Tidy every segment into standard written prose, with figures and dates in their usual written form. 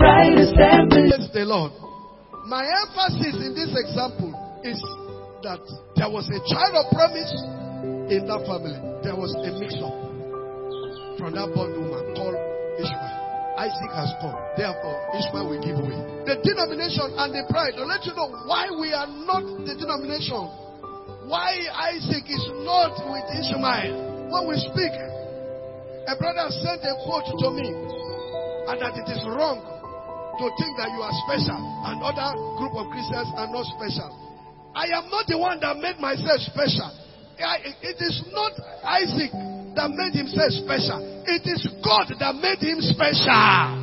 brightest ember. Praise the Lord. My emphasis in this example is that there was a child of promise in that family. There was a mix-up from that bondwoman called Ishmael. Isaac has come. Therefore, Ishmael will give way. The denomination and the pride will let you know why we are not the denomination. Why Isaac is not with Ishmael. When we speak, a brother sent a quote to me, and that it is wrong to think that you are special and other group of Christians are not special. I am not the one that made myself special. It is not Isaac that made himself special. It is God that made him special.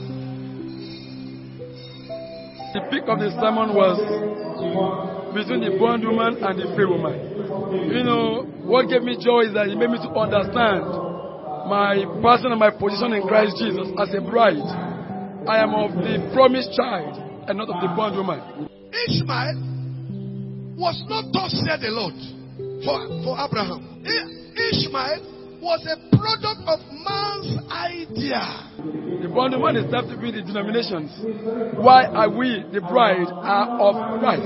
The peak of the sermon was between the bondwoman and the free woman. You know, what gave me joy is that it made me to understand my person and my position in Christ Jesus as a bride. I am of the promised child and not of the bondwoman. Ishmael was not thus said the Lord for Abraham. Ishmael was a product of man's idea. The bondwoman is said to be the denominations. Why are we, the bride, are of Christ?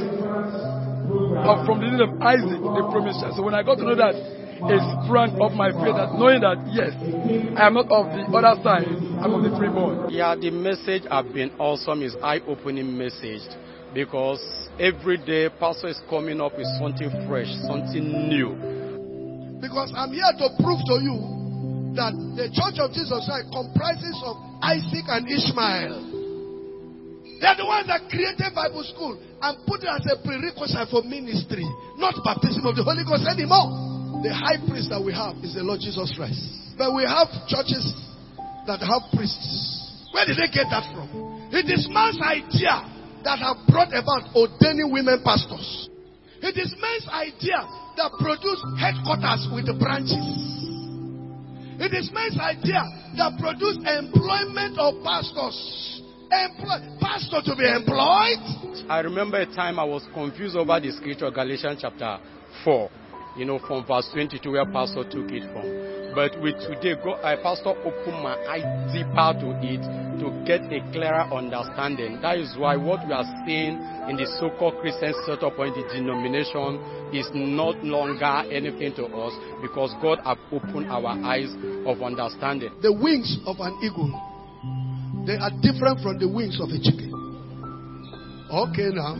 From the name of Isaac, the promised child. So when I got to know that, it sprang of my faith, that knowing that, yes, I am not of the other side, I'm of the freeborn. Yeah, the message have been awesome. It's eye-opening message. Because every day, pastor is coming up with something fresh, something new. Because I'm here to prove to you that the Church of Jesus Christ comprises of Isaac and Ishmael. They are the ones that created Bible school and put it as a prerequisite for ministry, not baptism of the Holy Ghost anymore. The high priest that we have is the Lord Jesus Christ. But we have churches that have priests. Where did they get that from? It is man's idea that have brought about ordaining women pastors. It is man's idea that produced headquarters with the branches. It is man's idea that produced employment of pastors. Pastor to be employed. I remember a time I was confused over the scripture, Galatians chapter 4. You know, from verse 22 where pastor took it from. But with today, pastor opened my eyes deeper to it to get a clearer understanding. That is why what we are seeing in the so-called Christian setup or in the denomination is not longer anything to us, because God has opened our eyes of understanding. The wings of an eagle, they are different from the wings of a chicken. Okay now.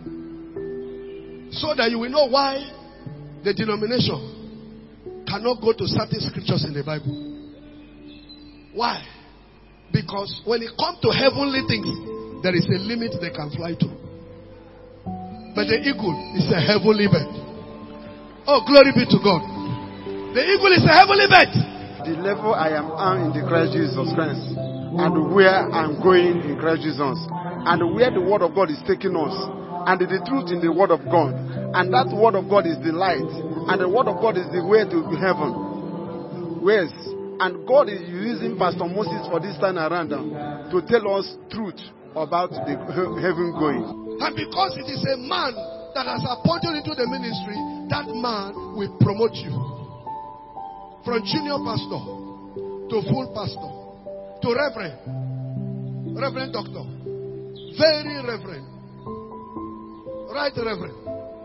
So that you will know why the denomination cannot go to certain scriptures in the Bible. Why? Because when it comes to heavenly things, there is a limit they can fly to. But the eagle is a heavenly bird. Oh, glory be to God. The eagle is a heavenly bird. The level I am on in the Christ Jesus Christ, and where I'm going in Christ Jesus, and where the word of God is taking us, and the truth in the word of God, and that word of God is the light, and the word of God is the way to heaven. Yes, and God is using Pastor Moses for this time around to tell us truth about the heaven going. And because it is a man that has appointed into the ministry, that man will promote you from junior pastor to full pastor to reverend doctor, very reverend, right reverend,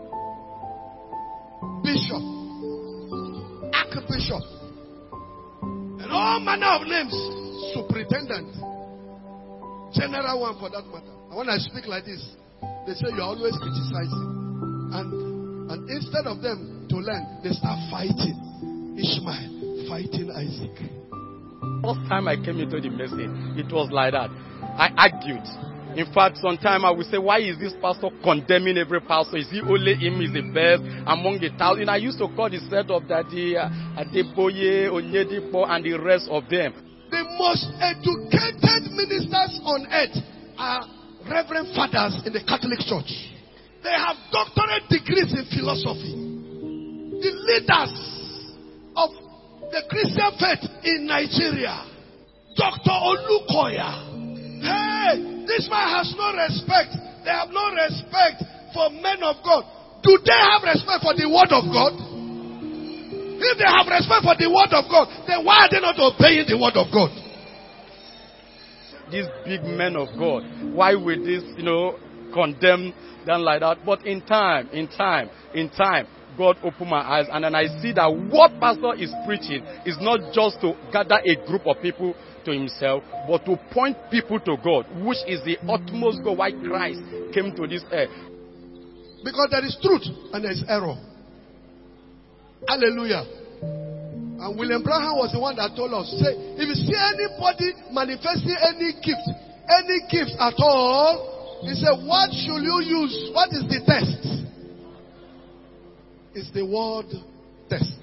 bishop, archbishop, and all manner of names, superintendent, general one for that matter. And when I speak like this, they say you are always criticizing, and instead of them to learn, they start fighting. Ishmael fighting Isaac. First time I came into the message, it was like that. I argued. In fact, sometimes I would say, why is this pastor condemning every pastor? Is he only him is the best among the thousand? I used to call the set of Daddy, Adeboye, Onyedipo, and the rest of them. The most educated ministers on earth are reverend fathers in the Catholic Church. They have doctorate degrees in philosophy. The leaders of the Christian faith in Nigeria, Dr. Olukoya. Hey, this man has no respect. They have no respect for men of God. Do they have respect for the word of God? If they have respect for the word of God, then why are they not obeying the word of God? these big men of God? Why would this, condemn them like that? But in time, God opened my eyes, and then I see that what pastor is preaching is not just to gather a group of people to himself, but to point people to God, which is the utmost goal why Christ came to this earth. Because there is truth and there is error. Hallelujah. And William Branham was the one that told us, say, if you see anybody manifesting any gift at all, he said, what should you use? What is the test? It's the word test.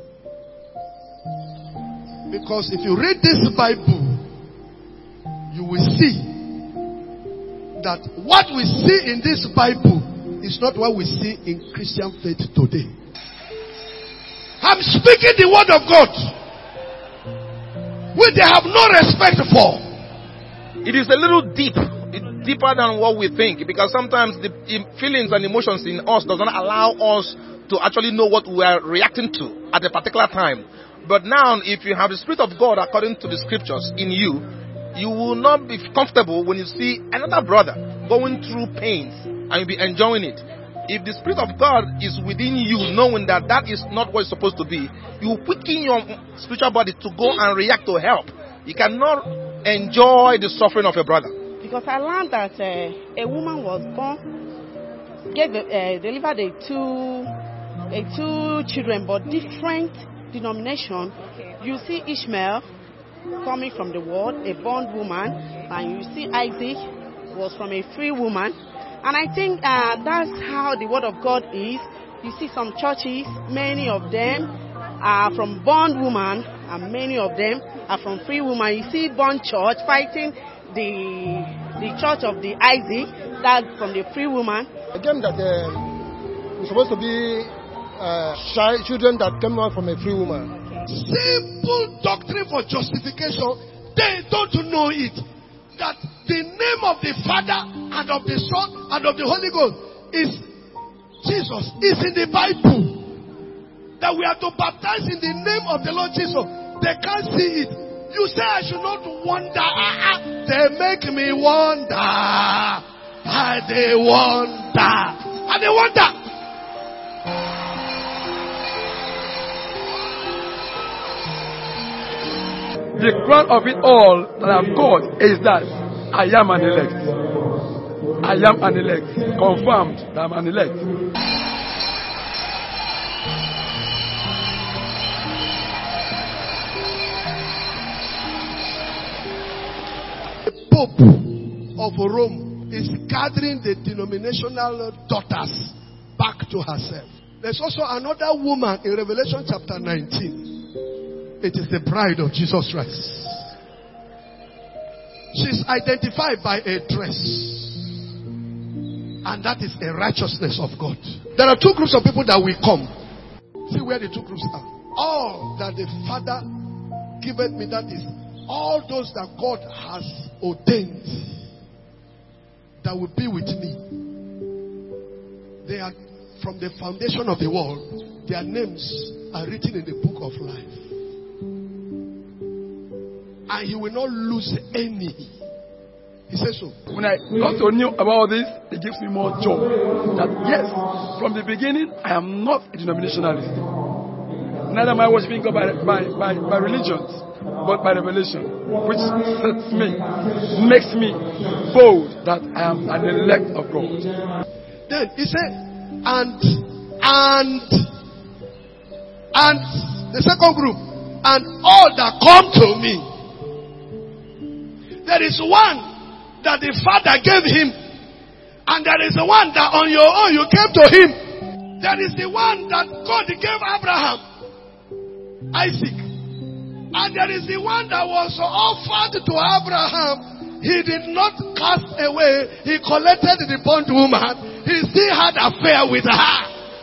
Because if you read this Bible, you will see that what we see in this Bible is not what we see in Christian faith today. I'm speaking the word of God, which they have no respect for. It is a little deep. It's deeper than what we think, because sometimes the feelings and emotions in us does not allow us to actually know what we are reacting to at a particular time. But now, if you have the Spirit of God according to the scriptures in you, you will not be comfortable when you see another brother going through pains and you'll be enjoying it. If the Spirit of God is within you, knowing that that is not what it's supposed to be, you quicken your spiritual body to go and react to help. You cannot enjoy the suffering of a brother. Because I learned that a woman was born, delivered two children, but different denomination. You see Ishmael coming from the world, a bond woman, and you see Isaac was from a free woman. And I think that's how the word of God is. You see some churches, many of them are from bond woman, and many of them are from free woman. You see bond church fighting the church of the Isaac, that's from the free woman. Again, that we're supposed to be children that came out from a free woman. Simple doctrine for justification. They don't know it. That the name of the Father and of the Son and of the Holy Ghost is Jesus. Is in the Bible. That we are to baptize in the name of the Lord Jesus. They can't see it. You say I should not wonder. They make me wonder. They wonder. And they wonder. The crown of it all that I've got is that I am an elect. I am an elect. Confirmed that I'm an elect. The Pope of Rome is gathering the denominational daughters back to herself. There's also another woman in Revelation chapter 19. It is the bride of Jesus Christ. She's identified by a dress. And that is a righteousness of God. There are two groups of people that will come. See where the two groups are. All that the Father giveth me, that is, all those that God has ordained that will be with me. They are from the foundation of the world. Their names are written in the book of life. And he will not lose any. He says so. When I got to know about this, it gives me more joy. That yes, from the beginning, I am not a denominationalist. Neither am I worshiping God by religions, but by revelation, which sets me, makes me bold that I am an elect of God. Then he said, and the second group, and all that come to me. There is one that the Father gave him. And there is the one that on your own you came to him. There is the one that God gave Abraham, Isaac. And there is the one that was offered to Abraham. He did not cast away. He collected the bondwoman. He still had an affair with her.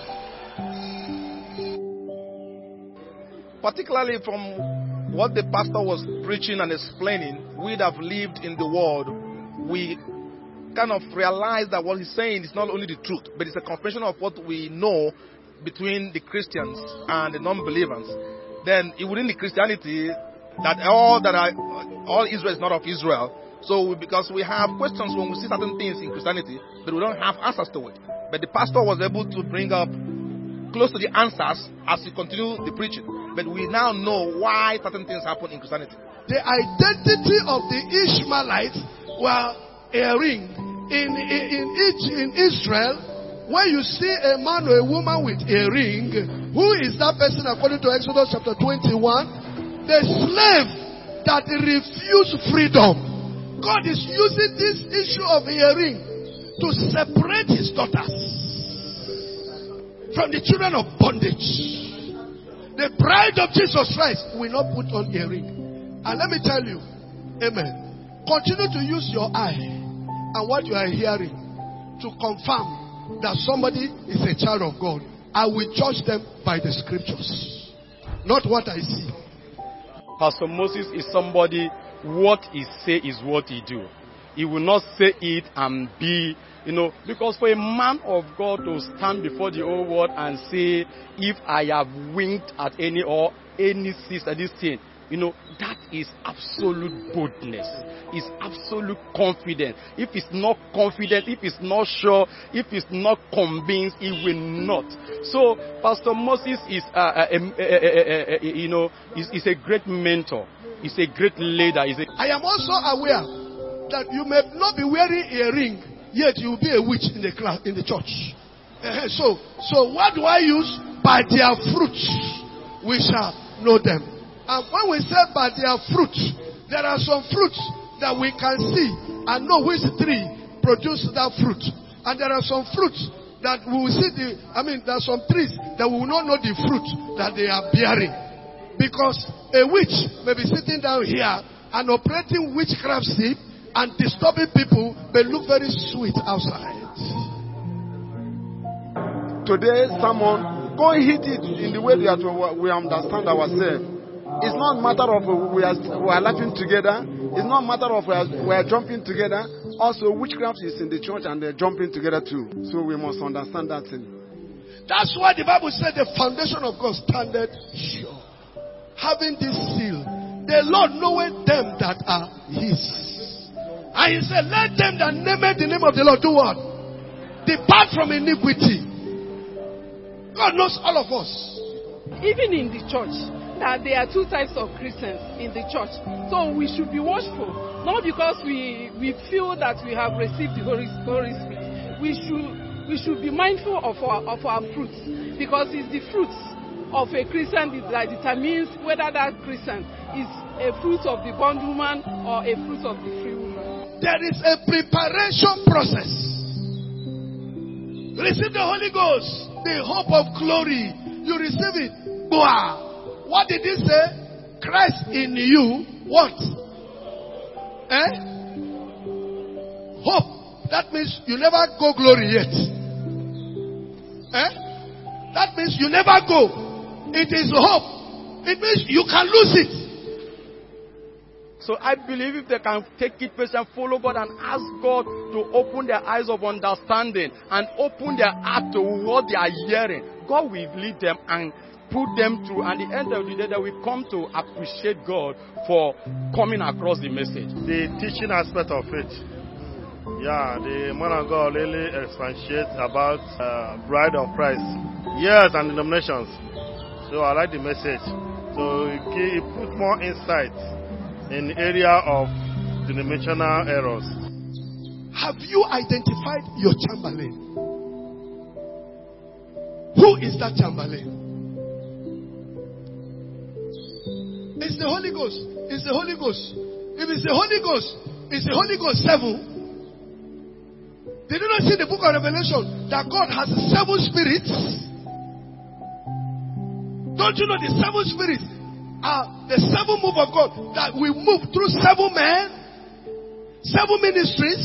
Particularly from what the pastor was preaching and explaining, we that have lived in the world, we kind of realize that what he's saying is not only the truth, but it's a confirmation of what we know between the Christians and the non-believers. Then within the Christianity, that all Israel is not of Israel, So because we have questions when we see certain things in Christianity, but we don't have answers to it. But the pastor was able to bring up close to the answers as he continued the preaching. But we now know why certain things happen in Christianity. The identity of the Ishmaelites were earring. In Israel, when you see a man or a woman with a ring, who is that person according to Exodus chapter 21? The slave that refused freedom. God is using this issue of earring to separate his daughters from the children of bondage. The bride of Jesus Christ will not put on earring. And let me tell you, amen, continue to use your eye and what you are hearing to confirm that somebody is a child of God. I will judge them by the scriptures, not what I see. Pastor Moses is somebody, what he say is what he do. He will not say it and be, because for a man of God to stand before the whole world and say, if I have winked at any sister, this thing, that is absolute boldness. It's absolute confidence. If it's not confident, if it's not sure, if it's not convinced, it will not. So Pastor Moses is, is a great mentor. He's a great leader. I am also aware that you may not be wearing a ring, yet you will be a witch in the class, in the church. So what do I use? By their fruits we shall know them. And when we say by their fruits, there are some fruits that we can see and know which tree produces that fruit. And there are some fruits that we will see there are some trees that we will not know the fruit that they are bearing. Because a witch may be sitting down here and operating witchcraft seed and disturbing people may look very sweet outside. Today, someone go hit it in the way that we understand ourselves. It's not a matter of we are laughing together. It's not a matter of we are jumping together. Also, witchcraft is in the church and they're jumping together too. So we must understand that thing. That's why the Bible said the foundation of God standeth sure. Having this seal, the Lord knoweth them that are his. And he said, let them that name the name of the Lord do what? Depart from iniquity. God knows all of us. Even in the church, that there are two types of Christians in the church. So we should be watchful. Not because we feel that we have received the Holy Spirit. We should be mindful of our fruits. Because it's the fruits of a Christian that determines whether that Christian is a fruit of the bondwoman or a fruit of the free woman. There is a preparation process. Receive the Holy Ghost, the hope of glory. You receive it. Boah. What did he say? Christ in you, what? Hope. That means you never go glory yet. That means you never go. It is hope. It means you can lose it. So I believe if they can take it first and follow God and ask God to open their eyes of understanding and open their heart to what they are hearing, God will lead them and put them through, and at the end of the day, that we come to appreciate God for coming across the message. The teaching aspect of it, the man of God really expatiates about bride of Christ, yes, and denominations. So I like the message. So it puts more insight in the area of denominational errors. Have you identified your Chamberlain? Who is that Chamberlain? It's the Holy Ghost. It's the Holy Ghost. If it's the Holy Ghost, it's the Holy Ghost 7. Did you not see the book of Revelation that God has 7 spirits? Don't you know the 7 spirits are the 7 move of God that we move through 7 men, 7 ministries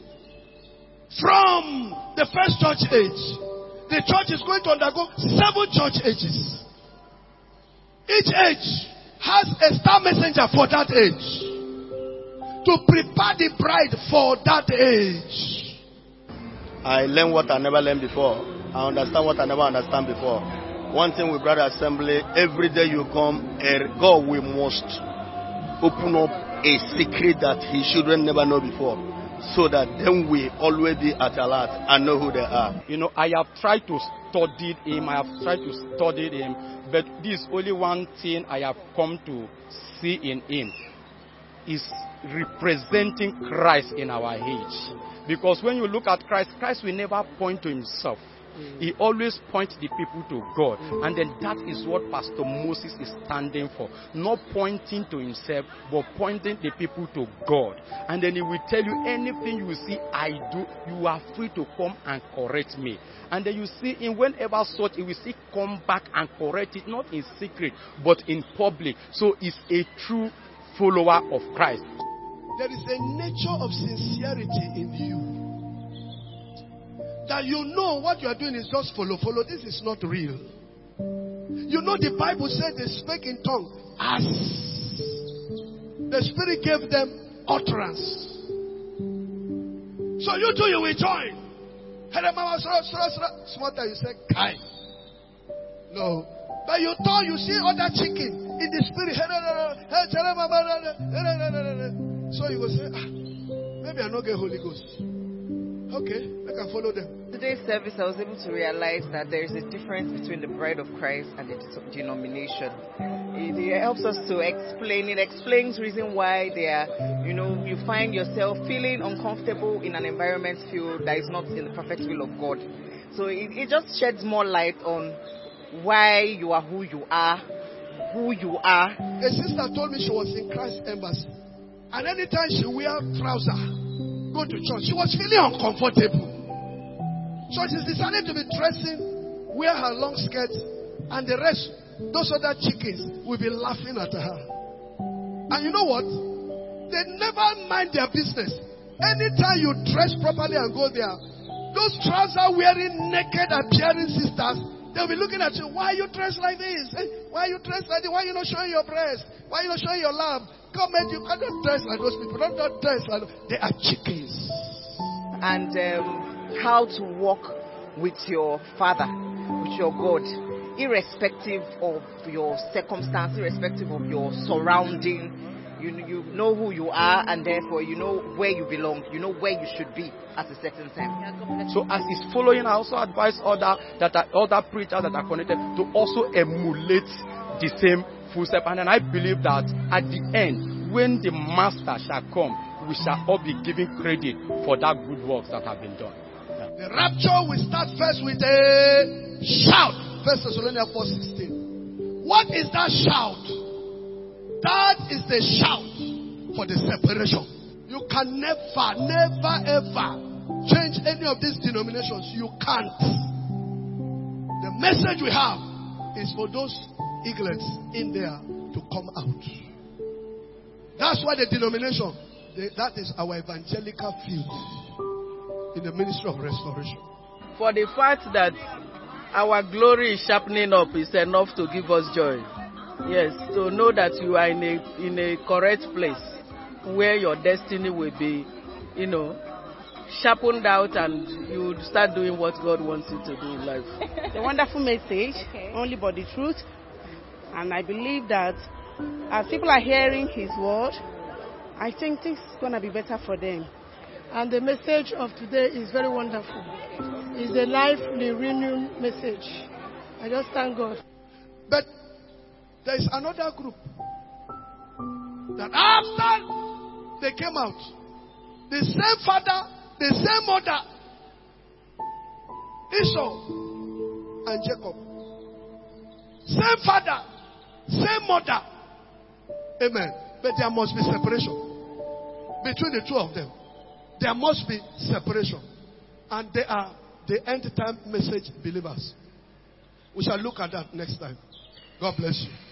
from the first church age. The church is going to undergo 7 church ages. Each age has a star messenger for that age to prepare the bride for that age. I learned what I never learned before. I understand what I never understand before. One thing with Brother Assembly, every day you come, God, we must open up a secret that his children never know before, so that then we always be at alert and know who they are. You know, I have tried to study him, but this only one thing I have come to see in him is representing Christ in our age. Because when you look at Christ, Christ will never point to himself. He always points the people to God. And then that is what Pastor Moses is standing for. Not pointing to himself, but pointing the people to God. And then he will tell you, anything you see I do, you are free to come and correct me. And then you see him whenever such, he will still come back and correct it, not in secret, but in public. So he's a true follower of Christ. There is a nature of sincerity in you. That you know what you are doing is just follow. This is not real. You know the Bible said they spake in tongues as the Spirit gave them utterance. So you too, you will join. Small time you say, Kai. No. But you thought you see other chicken in the Spirit. So you will say, maybe I don't get Holy Ghost. Okay, I can follow them. Today's service, I was able to realize that there is a difference between the bride of Christ and the denomination. It helps us to explain. It explains reason why they are, you find yourself feeling uncomfortable in an environment that is not in the perfect will of God. So it just sheds more light on why you are who you are. A sister told me she was in Christ Embassy, and anytime she wear trouser, go to church, she was feeling uncomfortable. So she decided to be dressing, wear her long skirt, and the rest, those other chickens, will be laughing at her. And you know what? They never mind their business. Anytime you dress properly and go there, those trouser wearing, naked appearing sisters, they'll be looking at you. Why are you dressed like this? Why are you dressed like this? Why are you not showing your breast? Why are you not showing your lamb? Come and you cannot dress like those people. Don't dress like those. They are chickens. And how to walk with your Father, with your God, irrespective of your circumstance, irrespective of your surrounding. You know who you are, and therefore you know where you belong. You know where you should be at a certain time. So as he's following, I also advise other preachers that are connected to also emulate the same footstep. And then I believe that at the end, when the Master shall come, we shall all be giving credit for that good works that have been done. The rapture will start first with a shout. 1 Thessalonians 4:16. What is that shout? That is the shout for the separation. You can never ever change any of these denominations. You can't. The message we have is for those eaglets in there to come out. That's why the denomination, that is our evangelical field in the ministry of restoration. For the fact that our glory is sharpening up is enough to give us joy. Yes, to know that you are in a correct place where your destiny will be, sharpened out, and you start doing what God wants you to do in life. The wonderful message, only but the truth. And I believe that as people are hearing His word, I think things are going to be better for them. And the message of today is very wonderful. It's a life renewing message. I just thank God. But there is another group that after they came out, the same father, the same mother, Esau and Jacob, same father, same mother, amen. But there must be separation between the two of them. There must be separation. And they are the end time message believers. We shall look at that next time. God bless you.